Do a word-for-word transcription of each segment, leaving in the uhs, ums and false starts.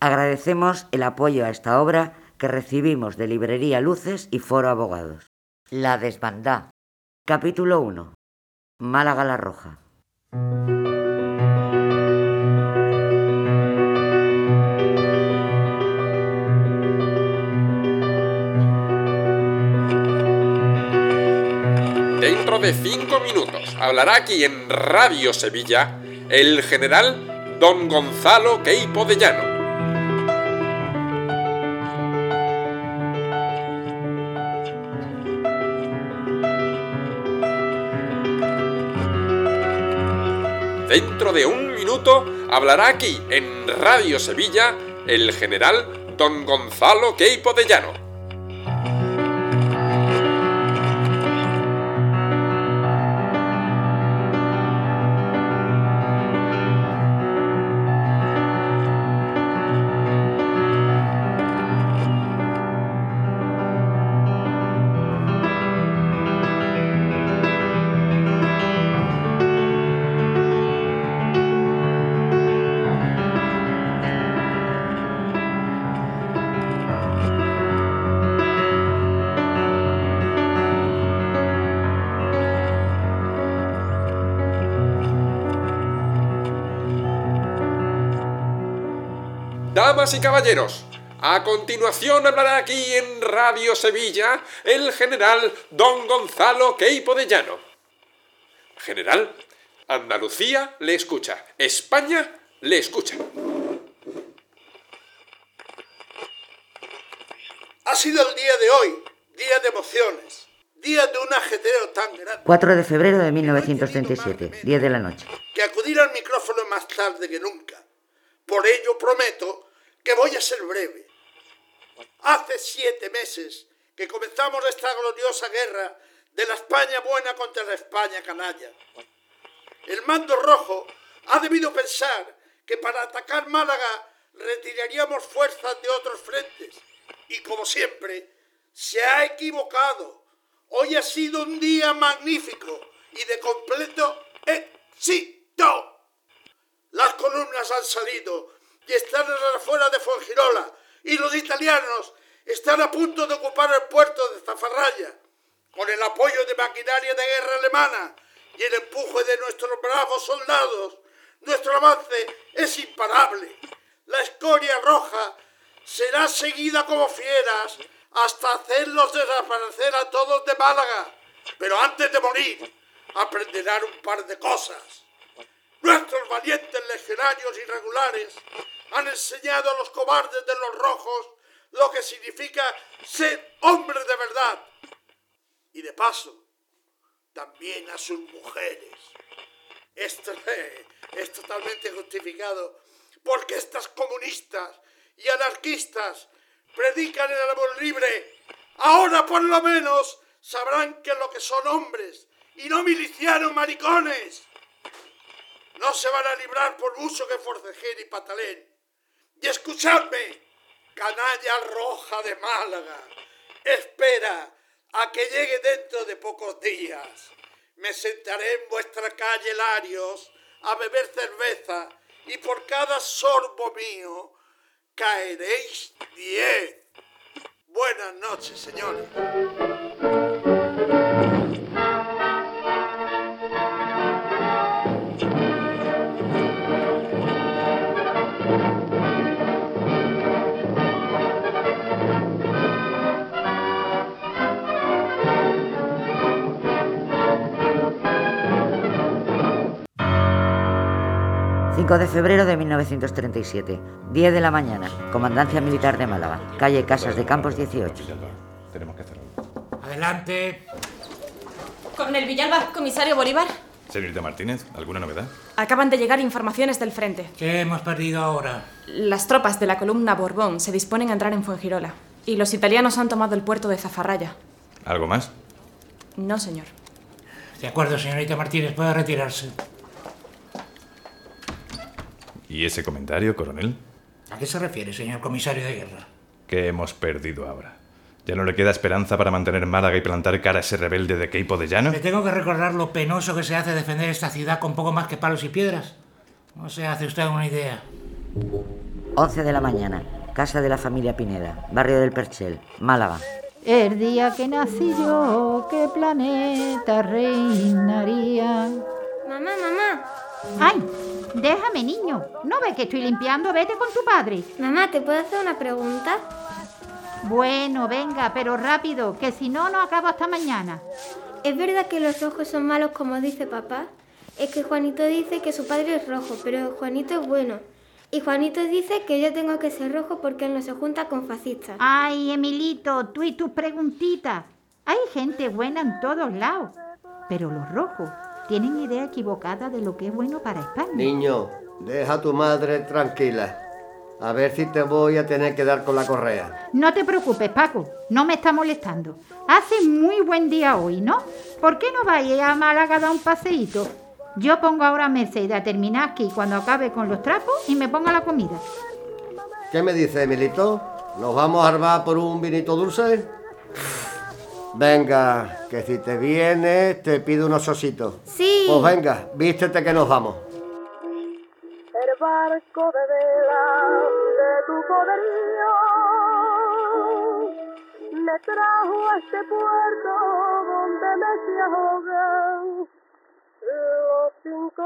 Agradecemos el apoyo a esta obra que recibimos de Librería Luces y Foro Abogados. La Desbandá. Capítulo uno. Málaga la Roja. Dentro de cinco minutos hablará aquí en Radio Sevilla el general don Gonzalo Queipo de Llano. Dentro de un minuto hablará aquí en Radio Sevilla el general don Gonzalo Queipo de Llano. Damas y caballeros, a continuación hablará aquí en Radio Sevilla el general don Gonzalo Queipo de Llano. General, Andalucía le escucha, España le escucha. Ha sido el día de hoy, día de emociones, día de un ajetreo tan grande. cuatro de febrero de mil novecientos treinta y siete, diez de la noche. Que acudir al micrófono más tarde que nunca. Por ello prometo que voy a ser breve. Hace siete meses que comenzamos esta gloriosa guerra de la España buena contra la España canalla. El mando rojo ha debido pensar que para atacar Málaga retiraríamos fuerzas de otros frentes. Y como siempre, se ha equivocado. Hoy ha sido un día magnífico y de completo éxito. Las columnas han salido y están en las afueras de Fuengirola, y los italianos están a punto de ocupar el puerto de Zafarraya. Con el apoyo de maquinaria de guerra alemana y el empuje de nuestros bravos soldados, nuestro avance es imparable. La escoria roja será seguida como fieras hasta hacerlos desaparecer a todos de Málaga. Pero antes de morir, aprenderán un par de cosas. Nuestros valientes legionarios irregulares han enseñado a los cobardes de los rojos lo que significa ser hombres de verdad. Y de paso, también a sus mujeres. Esto es totalmente justificado porque estas comunistas y anarquistas predican el amor libre. Ahora por lo menos sabrán que lo que son hombres y no milicianos maricones. No se van a librar por mucho que forcejeen y patalen. Y escuchadme, canalla roja de Málaga, espera a que llegue dentro de pocos días. Me sentaré en vuestra calle Larios a beber cerveza y por cada sorbo mío caeréis diez. Buenas noches, señores. cinco de febrero de mil novecientos treinta y siete, diez de la mañana, Comandancia Militar de Málaga, calle Casas de Campos dieciocho. Tenemos que hacerlo. Adelante. Coronel Villalba, comisario Bolívar. Señorita Martínez, ¿alguna novedad? Acaban de llegar informaciones del frente. ¿Qué hemos perdido ahora? Las tropas de la columna Borbón se disponen a entrar en Fuengirola y los italianos han tomado el puerto de Zafarraya. ¿Algo más? No, señor. De acuerdo, señorita Martínez, puede retirarse. ¿Y ese comentario, coronel? ¿A qué se refiere, señor comisario de guerra? ¿Qué hemos perdido ahora? ¿Ya no le queda esperanza para mantener Málaga y plantar cara a ese rebelde de Queipo de Llano? ¿Le tengo que recordar lo penoso que se hace defender esta ciudad con poco más que palos y piedras? No se hace usted una idea. once de la mañana, casa de la familia Pineda, barrio del Perchel, Málaga. El día que nací yo, ¿qué planeta reinaría? Mamá, mamá. ¡Ay! Déjame, niño. ¿No ves que estoy limpiando? Vete con tu padre. Mamá, ¿te puedo hacer una pregunta? Bueno, venga, pero rápido, que si no, no acabo hasta mañana. ¿Es verdad que los rojos son malos como dice papá? Es que Juanito dice que su padre es rojo, pero Juanito es bueno. Y Juanito dice que yo tengo que ser rojo porque él no se junta con fascistas. Ay, Emilito, tú y tus preguntitas. Hay gente buena en todos lados, pero los rojos tienen idea equivocada de lo que es bueno para España. Niño, deja a tu madre tranquila. A ver si te voy a tener que dar con la correa. No te preocupes, Paco, no me está molestando. Hace muy buen día hoy, ¿no? ¿Por qué no vais a Málaga a dar un paseíto? Yo pongo ahora a Mercedes a terminar aquí cuando acabe con los trapos y me ponga la comida. ¿Qué me dice, Emilito? ¿Nos vamos a armar por un vinito dulce? Venga, que si te vienes te pido unos ositos. Sí. Pues venga, vístete que nos vamos. El barco de vela de tu poderío me trajo a este puerto donde me se ahogan los cinco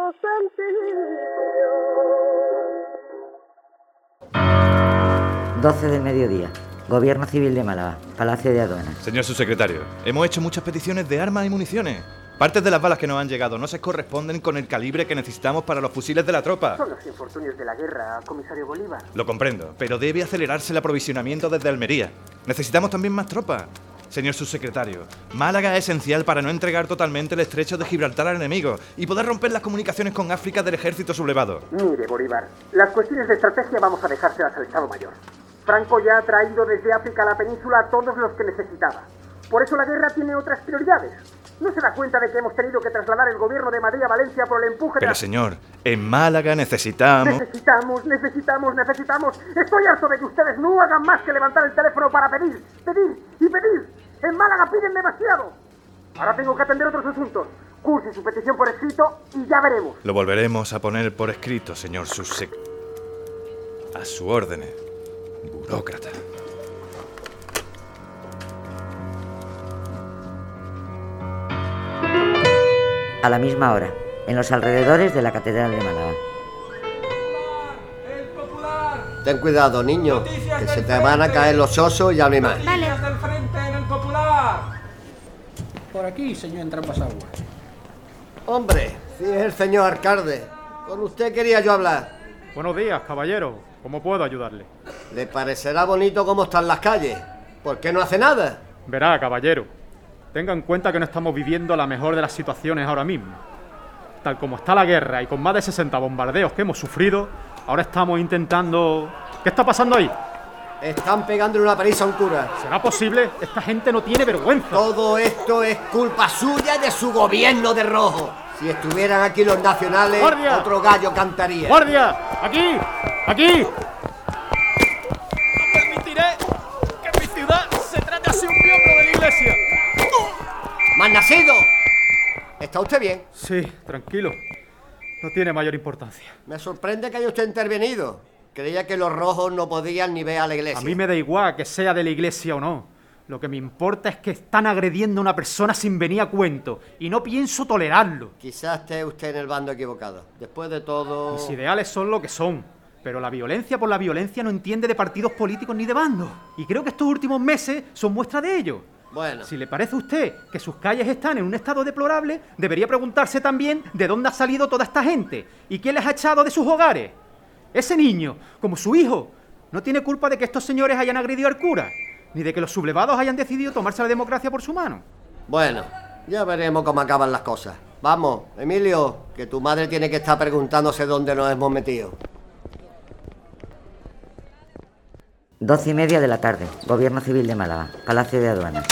sentidos. doce del mediodía. Gobierno Civil de Málaga, Palacio de Aduanas. Señor subsecretario, hemos hecho muchas peticiones de armas y municiones. Partes de las balas que nos han llegado no se corresponden con el calibre que necesitamos para los fusiles de la tropa. Son los infortunios de la guerra, comisario Bolívar. Lo comprendo, pero debe acelerarse el aprovisionamiento desde Almería. Necesitamos también más tropas. Señor subsecretario, Málaga es esencial para no entregar totalmente el estrecho de Gibraltar al enemigo y poder romper las comunicaciones con África del ejército sublevado. Mire, Bolívar, las cuestiones de estrategia vamos a dejárselas al Estado Mayor. Franco ya ha traído desde África a la península a todos los que necesitaba. Por eso la guerra tiene otras prioridades. ¿No se da cuenta de que hemos tenido que trasladar el gobierno de Madrid a Valencia por el empuje de Pero la... señor, en Málaga necesitamos... Necesitamos, necesitamos, necesitamos... Estoy harto de que ustedes no hagan más que levantar el teléfono para pedir, pedir y pedir. En Málaga piden demasiado. Ahora tengo que atender otros asuntos. Curse su petición por escrito y ya veremos. Lo volveremos a poner por escrito, señor subsec... A su orden, burócrata. A la misma hora, en los alrededores de la Catedral de Málaga. Ten cuidado, niño, que se te van a caer los osos y ya no hay más. Vale. del frente en el Popular. Por aquí, señor Entrampasaguas. Hombre, si es el señor alcalde. Con usted quería yo hablar. Buenos días, caballero. ¿Cómo puedo ayudarle? ¿Le parecerá bonito cómo están las calles? ¿Por qué no hace nada? Verá, caballero. Tenga en cuenta que no estamos viviendo la mejor de las situaciones ahora mismo. Tal como está la guerra y con más de sesenta bombardeos que hemos sufrido, ahora estamos intentando... ¿Qué está pasando ahí? Están pegándole una paliza a un cura. ¿Será posible? Esta gente no tiene vergüenza. Todo esto es culpa suya y de su gobierno de rojo. Si estuvieran aquí los nacionales, ¡Guardia! Otro gallo cantaría. ¡Guardia! ¡Aquí! ¡Aquí! No permitiré que mi ciudad se trate así un miembro de la iglesia. ¡Mal nacido! ¿Está usted bien? Sí, tranquilo. No tiene mayor importancia. Me sorprende que haya usted intervenido. Creía que los rojos no podían ni ver a la iglesia. A mí me da igual que sea de la iglesia o no. Lo que me importa es que están agrediendo a una persona sin venir a cuento. Y no pienso tolerarlo. Quizás esté usted en el bando equivocado. Después de todo... Mis ideales son lo que son. Pero la violencia por la violencia no entiende de partidos políticos ni de bandos. Y creo que estos últimos meses son muestra de ello. Bueno. Si le parece a usted que sus calles están en un estado deplorable, debería preguntarse también de dónde ha salido toda esta gente y quién les ha echado de sus hogares. Ese niño, como su hijo, no tiene culpa de que estos señores hayan agredido al cura, ni de que los sublevados hayan decidido tomarse la democracia por su mano. Bueno, ya veremos cómo acaban las cosas. Vamos, Emilio, que tu madre tiene que estar preguntándose dónde nos hemos metido. Doce y media de la tarde, Gobierno Civil de Málaga, Palacio de Aduanas.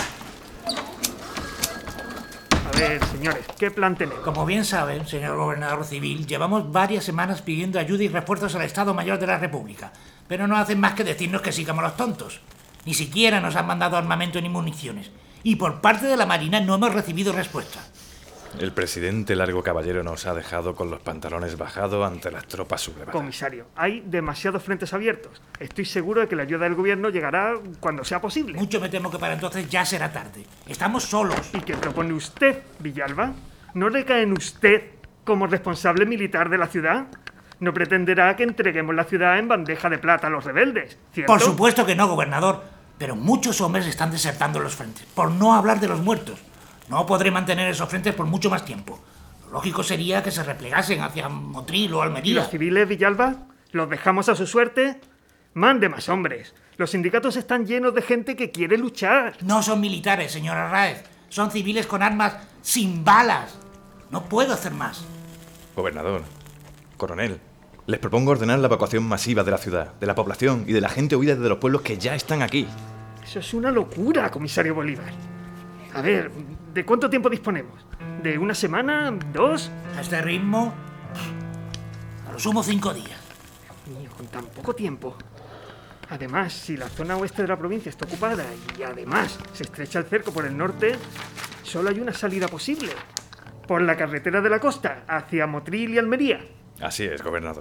A ver, señores, ¿qué plan tenemos? Como bien saben, señor gobernador civil, llevamos varias semanas pidiendo ayuda y refuerzos al Estado Mayor de la República, pero no hacen más que decirnos que sigamos los tontos. Ni siquiera nos han mandado armamento ni municiones, y por parte de la Marina no hemos recibido respuesta. El presidente Largo Caballero nos ha dejado con los pantalones bajados ante las tropas sublevadas. Comisario, hay demasiados frentes abiertos. Estoy seguro de que la ayuda del gobierno llegará cuando sea posible. Mucho me temo que para entonces ya será tarde. Estamos solos. ¿Y qué propone usted, Villalba? ¿No recae en usted como responsable militar de la ciudad? No pretenderá que entreguemos la ciudad en bandeja de plata a los rebeldes, ¿cierto? Por supuesto que no, gobernador. Pero muchos hombres están desertando los frentes, por no hablar de los muertos. No podré mantener esos frentes por mucho más tiempo. Lo lógico sería que se replegasen hacia Motril o Almería. ¿Y los civiles, Villalba? ¿Los dejamos a su suerte? Mande más hombres. Los sindicatos están llenos de gente que quiere luchar. No son militares, señor Arráez. Son civiles con armas sin balas. No puedo hacer más. Gobernador, coronel, les propongo ordenar la evacuación masiva de la ciudad, de la población y de la gente huida de los pueblos que ya están aquí. Eso es una locura, comisario Bolívar. A ver, ¿de cuánto tiempo disponemos? ¿De una semana? ¿Dos? A este ritmo, a lo sumo cinco días. Dios mío, con tan poco tiempo. Además, si la zona oeste de la provincia está ocupada y además se estrecha el cerco por el norte, solo hay una salida posible. Por la carretera de la costa, hacia Motril y Almería. Así es, gobernador.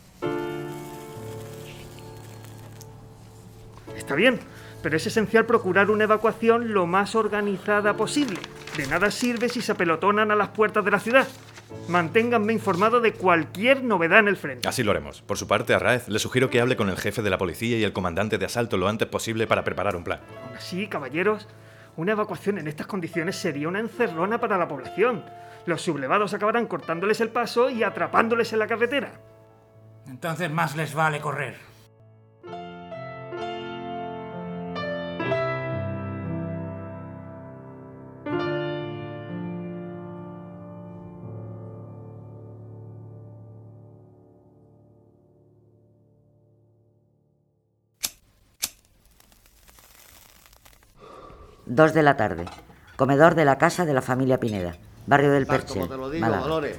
Está bien, pero es esencial procurar una evacuación lo más organizada posible. De nada sirve si se apelotonan a las puertas de la ciudad. Manténganme informado de cualquier novedad en el frente. Así lo haremos. Por su parte, Arráez, le sugiero que hable con el jefe de la policía y el comandante de asalto lo antes posible para preparar un plan. Aún así, caballeros, una evacuación en estas condiciones sería una encerrona para la población. Los sublevados acabarán cortándoles el paso y atrapándoles en la carretera. Entonces más les vale correr. Dos de la tarde. Comedor de la casa de la familia Pineda. Barrio del Perchel, Como te lo digo, Málaga. Dolores.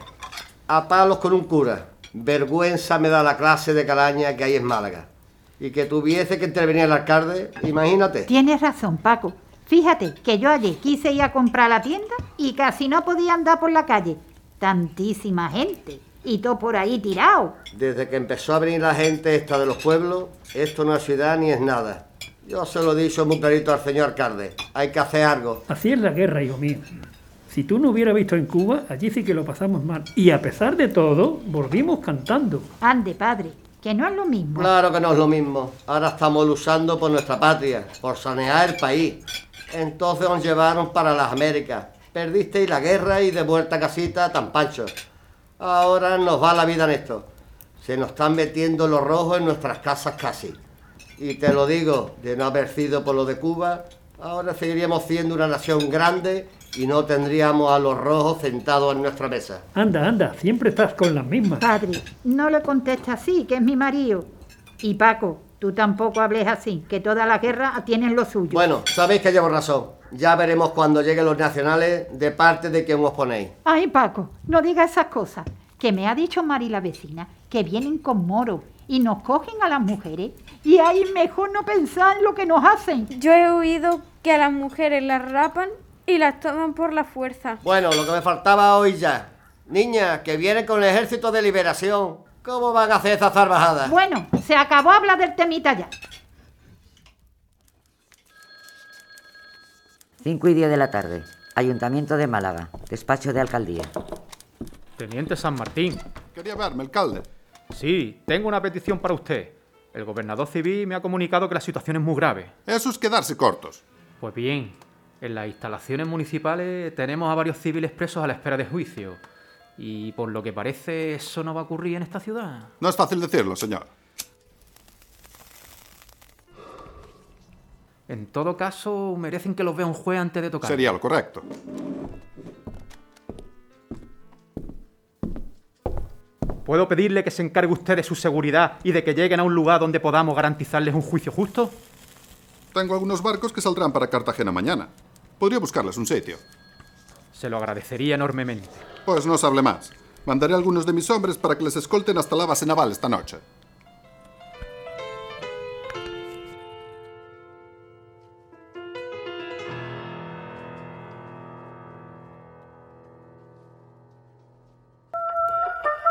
A palos con un cura. Vergüenza me da la clase de calaña que hay en Málaga. Y que tuviese que intervenir el alcalde, imagínate. Tienes razón, Paco. Fíjate que yo ayer quise ir a comprar a la tienda y casi no podía andar por la calle. Tantísima gente. Y todo por ahí tirado. Desde que empezó a venir la gente esta de los pueblos, esto no es ciudad ni es nada. Yo se lo he dicho muy clarito al señor alcalde. Hay que hacer algo. Así es la guerra, hijo mío. Si tú no hubieras visto en Cuba, allí sí que lo pasamos mal. Y a pesar de todo, volvimos cantando. Ande, padre, que no es lo mismo. Claro que no es lo mismo. Ahora estamos luchando por nuestra patria, por sanear el país. Entonces nos llevaron para las Américas. Perdisteis la guerra y de vuelta a casita tan pancho. Ahora nos va la vida en esto. Se nos están metiendo los rojos en nuestras casas casi. Y te lo digo, de no haber sido por lo de Cuba, ahora seguiríamos siendo una nación grande y no tendríamos a los rojos sentados en nuestra mesa. Anda, anda, siempre estás con las mismas. Padre, no le contestes así, que es mi marido. Y Paco, tú tampoco hables así, que todas las guerras tienen lo suyo. Bueno, sabéis que llevo razón. Ya veremos cuando lleguen los nacionales de parte de quien os ponéis. Ay, Paco, no digas esas cosas. Que me ha dicho Mari la vecina que vienen con moros y nos cogen a las mujeres. Y ahí mejor no pensar en lo que nos hacen. Yo he oído que a las mujeres las rapan y las toman por la fuerza. Bueno, lo que me faltaba hoy ya. Niñas, que vienen con el ejército de liberación. ¿Cómo van a hacer esas salvajadas? Bueno, se acabó hablar del temita ya. Cinco y diez de la tarde. Ayuntamiento de Málaga. Despacho de alcaldía. Teniente San Martín. Quería verme, alcalde. Sí, tengo una petición para usted. El gobernador civil me ha comunicado que la situación es muy grave. Eso es quedarse cortos. Pues bien, en las instalaciones municipales tenemos a varios civiles presos a la espera de juicio. Y por lo que parece, eso no va a ocurrir en esta ciudad. No es fácil decirlo, señor. En todo caso, merecen que los vea un juez antes de tocar. Sería lo correcto. ¿Puedo pedirle que se encargue usted de su seguridad y de que lleguen a un lugar donde podamos garantizarles un juicio justo? Tengo algunos barcos que saldrán para Cartagena mañana. Podría buscarles un sitio. Se lo agradecería enormemente. Pues no se hable más. Mandaré a algunos de mis hombres para que les escolten hasta la base naval esta noche.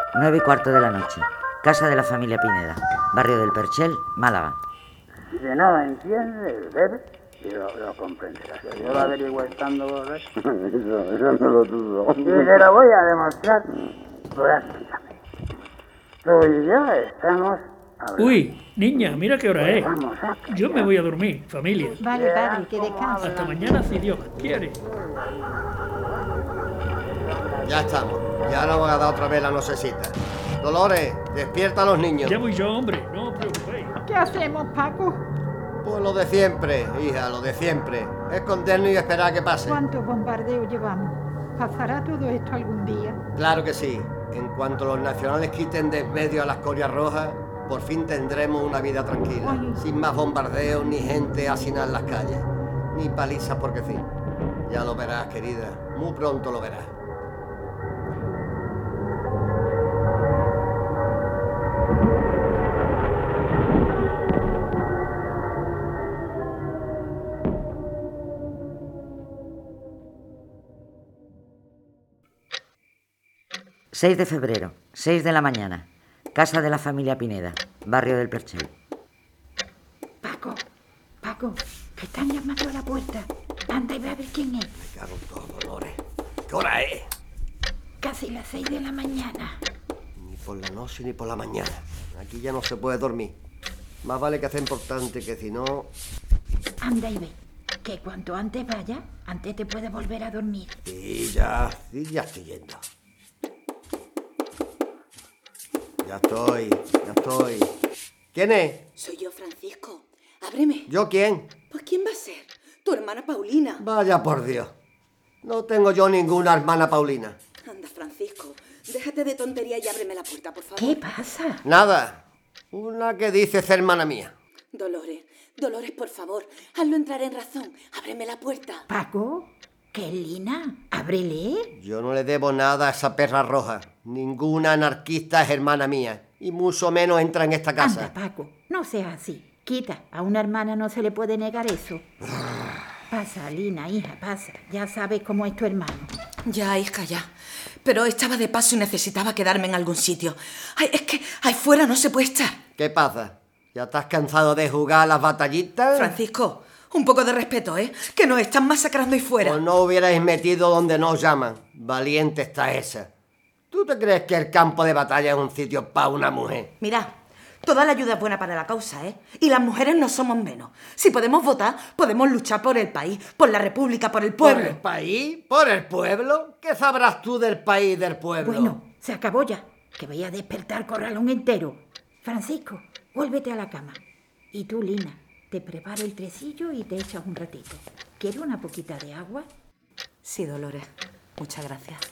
nueve y cuarto de la noche. Casa de la familia Pineda, barrio del Perchel, Málaga. Si no me entiendes, bebé, y lo, lo comprenderás. Yo lo averiguo estando borracho. Eso, eso no lo dudo. Y te lo voy a demostrar prácticamente. Tú y yo estamos hablando. Uy, niña, mira qué hora es. Vamos a Yo me voy a dormir, familia. Vale, padre, que descanse. Hasta mañana si Dios quiere. Ya estamos. Ya nos van a dar otra vez la nochecita. Dolores, despierta a los niños. Ya voy yo, hombre, no os preocupéis. ¿Qué hacemos, Paco? Pues lo de siempre, hija, lo de siempre. Escondernos y esperar a que pase. ¿Cuántos bombardeos llevamos? ¿Pasará todo esto algún día? Claro que sí. En cuanto los nacionales quiten de en medio a las corias rojas, por fin tendremos una vida tranquila. Ay. Sin más bombardeos, ni gente hacinada en las calles. Ni palizas porque sí. Ya lo verás, querida. Muy pronto lo verás. seis de febrero, seis de la mañana. Casa de la familia Pineda, barrio del Perchel. Paco, Paco, que están llamando a la puerta. Anda y ve a ver quién es. Me cago en todo, Dolores. ¿Qué hora es? Casi las seis de la mañana. Ni por la noche ni por la mañana. Aquí ya no se puede dormir. Más vale que sea importante, que si no... Anda y ve, que cuanto antes vaya, antes te puedes volver a dormir. Sí, ya, sí, ya estoy yendo. Ya estoy, ya estoy. ¿Quién es? Soy yo, Francisco. Ábreme. ¿Yo quién? Pues ¿quién va a ser? Tu hermana Paulina. Vaya por Dios. No tengo yo ninguna hermana Paulina. Anda, Francisco, déjate de tontería y ábreme la puerta, por favor. ¿Qué pasa? Nada. Una que dice ser hermana mía. Dolores, Dolores, por favor, hazlo entrar en razón. Ábreme la puerta. Paco, ¿qué es Lina? Ábrele. Yo no le debo nada a esa perra roja. Ninguna anarquista es hermana mía. Y mucho menos entra en esta casa. Anda, Paco, no seas así. Quita, a una hermana no se le puede negar eso. Pasa, Lina, hija, pasa. Ya sabes cómo es tu hermano. Ya, hija, ya. Pero estaba de paso y necesitaba quedarme en algún sitio. Ay, es que ahí fuera no se puede estar. ¿Qué pasa? ¿Ya estás cansado de jugar a las batallitas? Francisco, un poco de respeto, ¿eh? Que nos están masacrando ahí fuera. O no hubierais metido donde nos llaman. Valiente está esa. ¿Tú te crees que el campo de batalla es un sitio para una mujer? Mira, toda la ayuda es buena para la causa, ¿eh? Y las mujeres no somos menos. Si podemos votar, podemos luchar por el país, por la república, por el pueblo. ¿Por el país? ¿Por el pueblo? ¿Qué sabrás tú del país y del pueblo? Bueno, se acabó ya. Que voy a despertar corralón entero. Francisco, vuélvete a la cama. Y tú, Lina, te preparo el tresillo y te echas un ratito. ¿Quieres una poquita de agua? Sí, Dolores. Muchas gracias.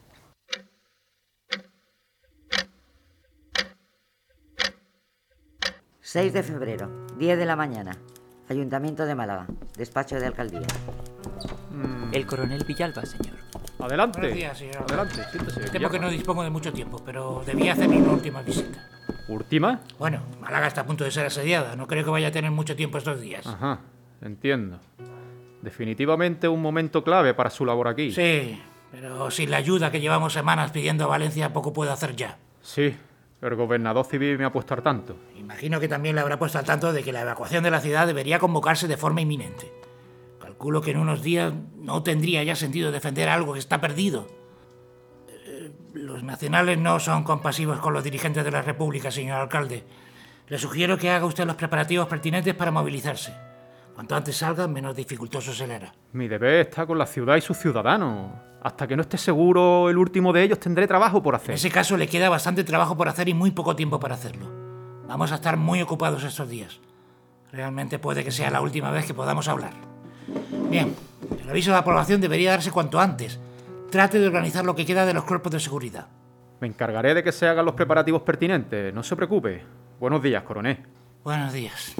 seis de febrero, diez de la mañana. Ayuntamiento de Málaga, despacho de alcaldía. El coronel Villalba, señor. Adelante. Buenos días, señor. Adelante, siéntese. Temo que no dispongo de mucho tiempo, pero debía hacerle una última visita. ¿Última? Bueno, Málaga está a punto de ser asediada. No creo que vaya a tener mucho tiempo estos días. Ajá, entiendo. Definitivamente un momento clave para su labor aquí. Sí, pero sin la ayuda que llevamos semanas pidiendo a Valencia, poco puedo hacer ya. Sí, el gobernador civil me ha puesto al tanto. Imagino que también le habrá puesto al tanto de que la evacuación de la ciudad debería convocarse de forma inminente. Calculo que en unos días no tendría ya sentido defender algo que está perdido. Eh, los nacionales no son compasivos con los dirigentes de la República, señor alcalde. Le sugiero que haga usted los preparativos pertinentes para movilizarse. Cuanto antes salga, menos dificultoso se le hará. Mi deber está con la ciudad y sus ciudadanos. Hasta que no esté seguro el último de ellos, tendré trabajo por hacer. En ese caso le queda bastante trabajo por hacer y muy poco tiempo para hacerlo. Vamos a estar muy ocupados estos días. Realmente puede que sea la última vez que podamos hablar. Bien, el aviso de la población debería darse cuanto antes. Trate de organizar lo que queda de los cuerpos de seguridad. Me encargaré de que se hagan los preparativos pertinentes, no se preocupe. Buenos días, coronel. Buenos días.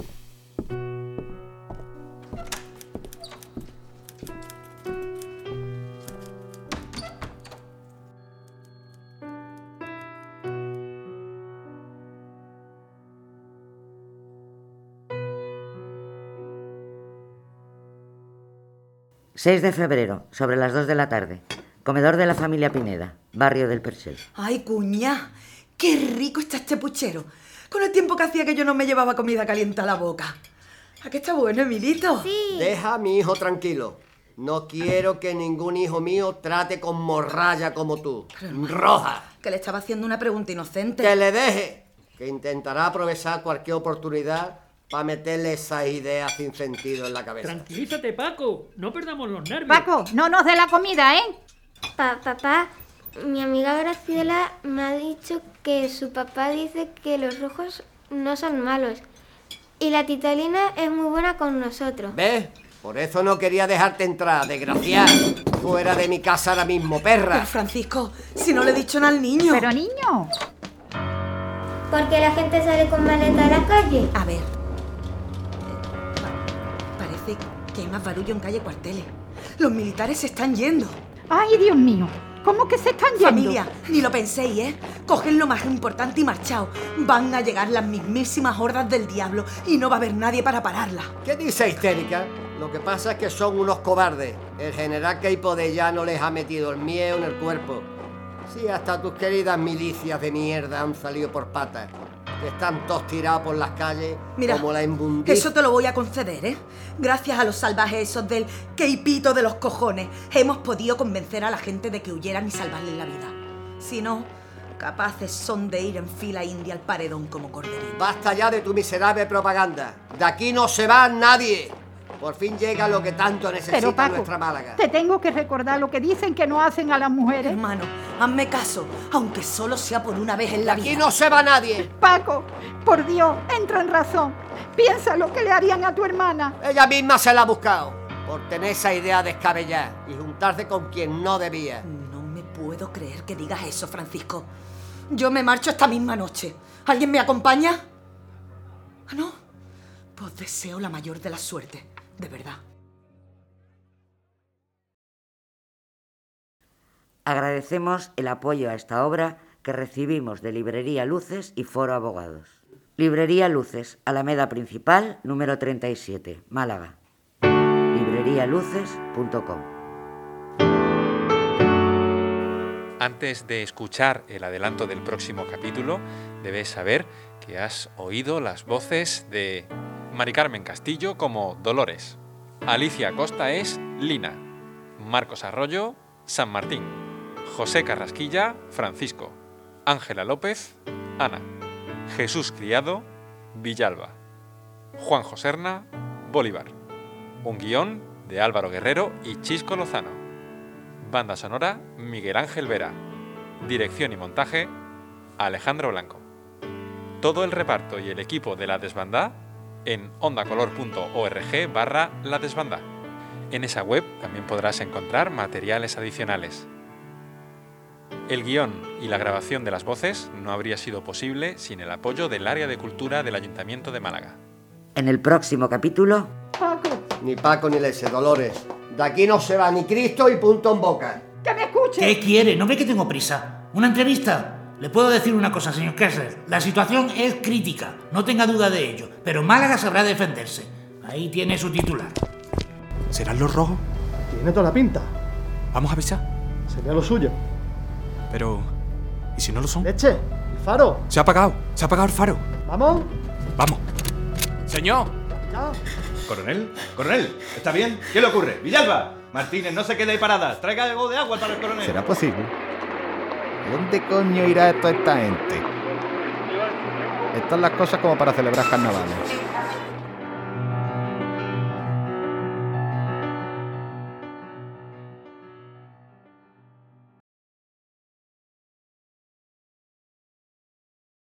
seis de febrero, sobre las dos de la tarde. Comedor de la familia Pineda, barrio del Persel. ¡Ay, cuñá! ¡Qué rico está este puchero! Con el tiempo que hacía que yo no me llevaba comida caliente a la boca. ¿A qué está bueno, Emilito? Sí. Deja a mi hijo tranquilo. No quiero que ningún hijo mío trate con morralla como tú. Roja. Que le estaba haciendo una pregunta inocente. Que le deje. Que intentará aprovechar cualquier oportunidad para meterle esas ideas sin sentido en la cabeza. Tranquilízate, Paco. No perdamos los nervios. Paco, no nos dé la comida, ¿eh? Pa papá, mi amiga Graciela me ha dicho que su papá dice que los rojos no son malos. Y la titalina es muy buena con nosotros. ¿Ves? Por eso no quería dejarte entrar, desgraciada. Fuera de mi casa ahora mismo, perra. Pero Francisco, si no le he dicho nada al niño. Pero niño. ¿Por qué la gente sale con maleta a la calle? A ver. Parece que hay más barullo en calle Cuarteles. Los militares se están yendo. Ay, Dios mío. ¿Cómo que se están yendo? Familia, ni lo penséis, ¿eh? Cogen lo más importante y marchaos. Van a llegar las mismísimas hordas del diablo y no va a haber nadie para pararlas. ¿Qué dice histérica? Lo que pasa es que son unos cobardes. El general Queipo de Llano les ha metido el miedo en el cuerpo. Sí, hasta tus queridas milicias de mierda han salido por patas. Que están todos tirados por las calles. Mira, como la embundiza. Eso te lo voy a conceder, ¿eh? Gracias a los salvajes esos del Queipito de los cojones, hemos podido convencer a la gente de que huyeran y salvarles la vida. Si no, capaces son de ir en fila india al paredón como corderito. Basta ya de tu miserable propaganda. De aquí no se va nadie. Por fin llega lo que tanto necesita Pero, Paco, nuestra Málaga. Te tengo que recordar lo que dicen que no hacen a las mujeres. Hermano, hazme caso, aunque solo sea por una vez en la vida. Aquí no se va nadie. Paco, por Dios, entra en razón. Piensa lo que le harían a tu hermana. Ella misma se la ha buscado. Por tener esa idea descabellada y juntarse con quien no debía. No me puedo creer que digas eso, Francisco. Yo me marcho esta misma noche. ¿Alguien me acompaña? ¿Ah, no? Pues deseo la mayor de la suerte. De verdad. Agradecemos el apoyo a esta obra que recibimos de Librería Luces y Foro Abogados. Librería Luces, Alameda Principal, número treinta y siete, Málaga. librería luces punto com. Antes de escuchar el adelanto del próximo capítulo, debes saber que has oído las voces de Mari Carmen Castillo como Dolores, Alicia Acosta es Lina, Marcos Arroyo, San Martín, José Carrasquilla, Francisco, Ángela López, Ana, Jesús Criado, Villalba, Juan Joserna, Bolívar. Un guión de Álvaro Guerrero y Chisco Lozano. Banda sonora, Miguel Ángel Vera. Dirección y montaje, Alejandro Blanco. Todo el reparto y el equipo de La Desbandá en ondacolor punto org barra La Desbandá. En esa web también podrás encontrar materiales adicionales. El guión y la grabación de las voces no habría sido posible sin el apoyo del área de cultura del Ayuntamiento de Málaga. En el próximo capítulo... Paco. Ni Paco ni Leche, Dolores. De aquí no se va ni Cristo y punto en boca. ¡Que me escuche! ¿Qué quiere? ¿No ve que tengo prisa? ¿Una entrevista? Le puedo decir una cosa, señor Kessler. La situación es crítica, no tenga duda de ello. Pero Málaga sabrá defenderse. Ahí tiene su titular. ¿Serán los rojos? Tiene toda la pinta. ¿Vamos a avisar? Sería lo suyo. Pero... ¿y si no lo son? Leche, el faro. Se ha apagado, se ha apagado el faro. ¿Vamos? Vamos. Señor. Ya. Coronel, coronel, ¿está bien? ¿Qué le ocurre? Villalba, Martínez, no se quede ahí parada. Traiga algo de agua para el coronel. ¿Será posible? ¿Dónde coño irá toda esta gente? Estas son las cosas como para celebrar carnavales.